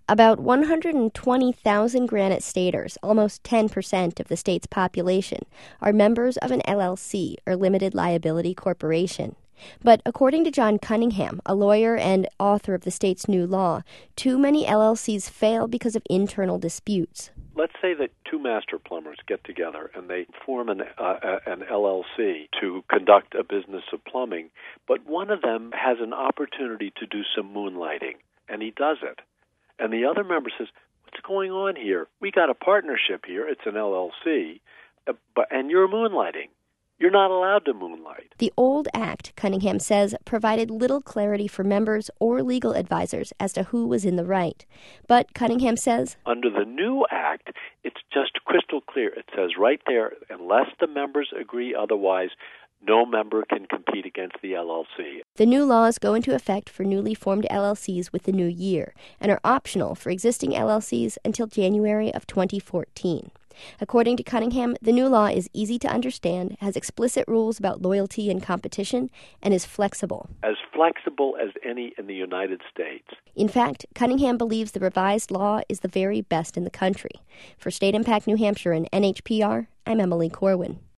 About 120,000 Granite Staters, almost 10% of the state's population, are members of an LLC, or limited liability corporation. But according to John Cunningham, a lawyer and author of the state's new law, too many LLCs fail because of internal disputes. Let's say that two master plumbers get together and they form an LLC to conduct a business of plumbing, but one of them has an opportunity to do some moonlighting, and he does it. And the other member says, "What's going on here? We got a partnership here. It's an LLC, and you're moonlighting. You're not allowed to moonlight." The old act, Cunningham says, provided little clarity for members or legal advisors as to who was in the right. But Cunningham says, under the new act, it's just crystal clear. It says right there, unless the members agree otherwise, no member can compete against the LLC. The new laws go into effect for newly formed LLCs with the new year and are optional for existing LLCs until January of 2014. According to Cunningham, the new law is easy to understand, has explicit rules about loyalty and competition, and is flexible. As flexible as any in the United States. In fact, Cunningham believes the revised law is the very best in the country. For State Impact New Hampshire and NHPR, I'm Emily Corwin.